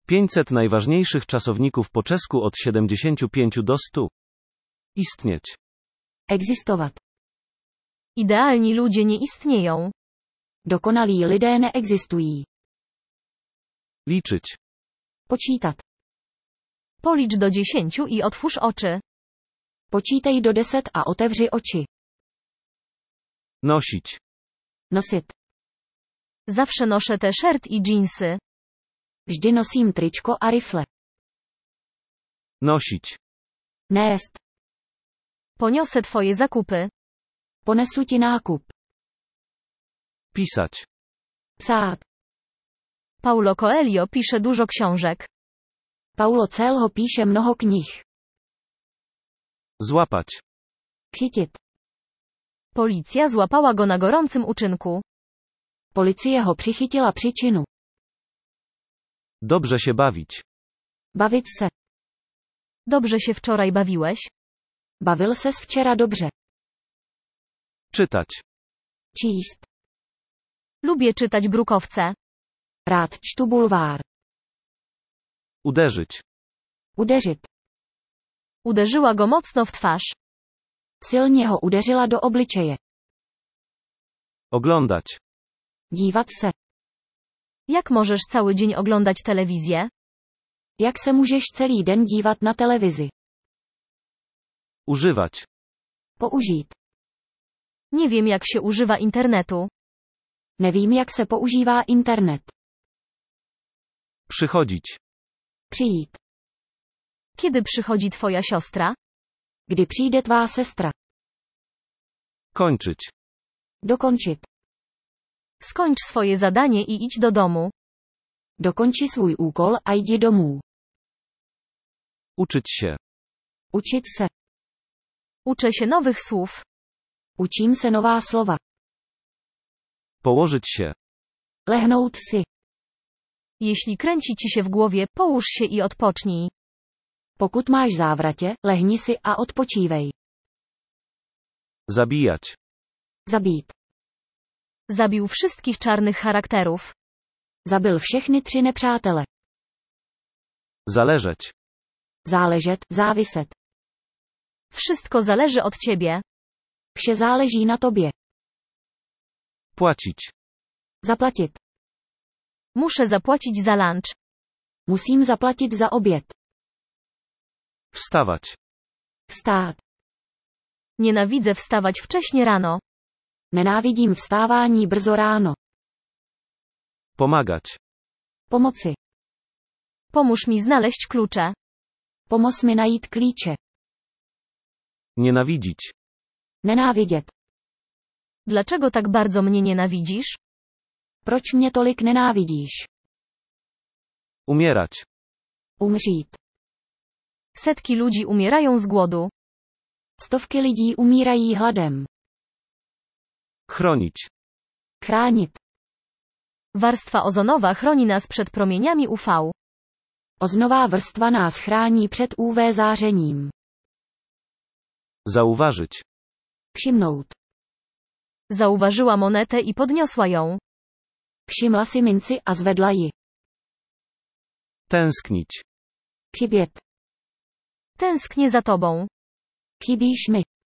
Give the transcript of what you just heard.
500 najważniejszych czasowników po czesku od 75 do 100. Istnieć. Existovat. Idealni ludzie nie istnieją. Dokonalí lidé neexistují. Liczyć. Počítat. Policz do 10 i otwórz oczy. Počítej do 10 a otevři oči. Nosić. Nosit. Zawsze noszę t-shirt i dżinsy. Vždy nosím tričko a rifle. Nosić. Nést. Poniosę twoje zakupy. Ponesu ti nákup. Pisać. Psát. Paulo Coelho pisze dużo książek. Paulo Coelho píše mnoho knih. Złapać. Chytit. Policja złapała go na gorącym uczynku. Policie ho přichytila při činu. Dobrze się bawić. Bavit se. Dobrze się wczoraj bawiłeś? Bavil ses včera dobře. Czytać. Číst. Lubię czytać brukowce. Rád čtu bulvár. Uderzyć. Udeřit. Uderzyła go mocno w twarz. Silně ho udeřila do obličeje. Oglądać. Dívat se. Jak możesz cały dzień oglądać telewizję? Jak se můžeš celý den dívat na televizi? Używać. Použít. Nie wiem jak się używa internetu. Nevím, jak se používá internet. Przychodzić. Přijít. Kiedy przychodzi twoja siostra? Kdy přijde tvá sestra? Kończyć. Dokončit. Skończ swoje zadanie i idź do domu. Dokonči svůj úkol a jdi domů. Uczyć się. Učit se. Uczę się nowych słów. Učím se nová slova. Położyć się. Lehnout si. Jeśli kręci ci się w głowie, połóż się i odpocznij. Pokud máš závratě, lehni si a odpočívej. Zabijać. Zabít. Zabił wszystkich czarnych charakterów. Zabil všechny 3 nepřátele. Zależeć. Záležet, záviset. Wszystko zależy od ciebie. Vše záleží na tobě. Płacić. Zaplatit. Muszę zapłacić za lunch. Musím zaplatit za oběd. Wstawać. Vstát. Nienawidzę wstawać wcześnie rano. Nenávidím vstávání brzo ráno. Pomagać. Pomoci. Pomóż mi znaleźć klucze. Pomoz mi najít klíče. Nienawidzić. Nenávidět. Dlaczego tak bardzo mnie nienawidzisz? Proč mě tolik nenávidíš? Umierać. Umřít. Setki ludzi umierają z głodu. Stovky lidí umírají hladem. Chronić. Chránit. Warstwa ozonowa chroni nas przed promieniami UV. Ozonová vrstva nás chrání před UV zářením. Zauważyć. Všimnout. Zauważyła monetę i podniosła ją. Všimla si minci a zvedla ji. Tęsknić. Chybět. Tęsknię za tobą. Chybíš mi.